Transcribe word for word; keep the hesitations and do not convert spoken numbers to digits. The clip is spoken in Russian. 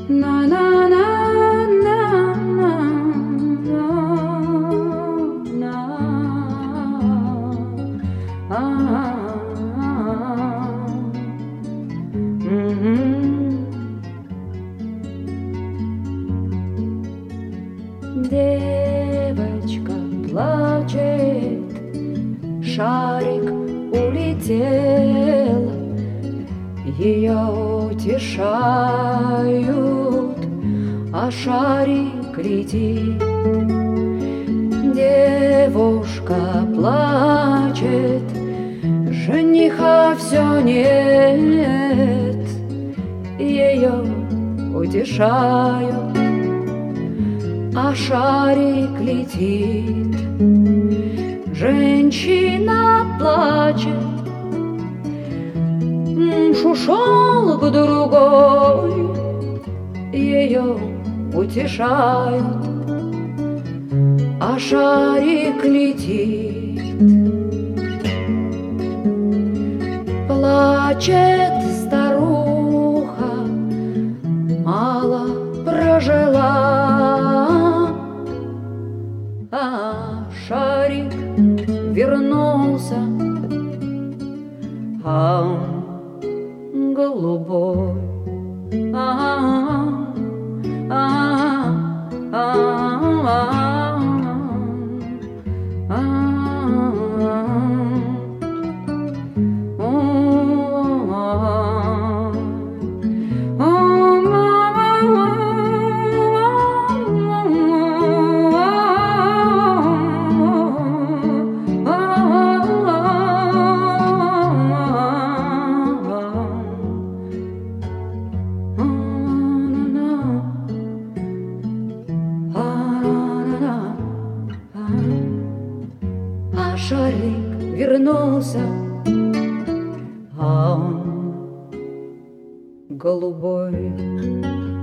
на на на на на а Девочка плачет, шарик улетел, ее утешают, а шарик летит. Девушка плачет, жениха все нет, ее утешают, а шарик летит. Женщина плачет, муж ушел к другой, ее утешают, а шарик летит. Плачет старуха, мало прожила, а шарик вернулся, а он голубой. А, а, а, а, а, шарик вернулся, а он голубой.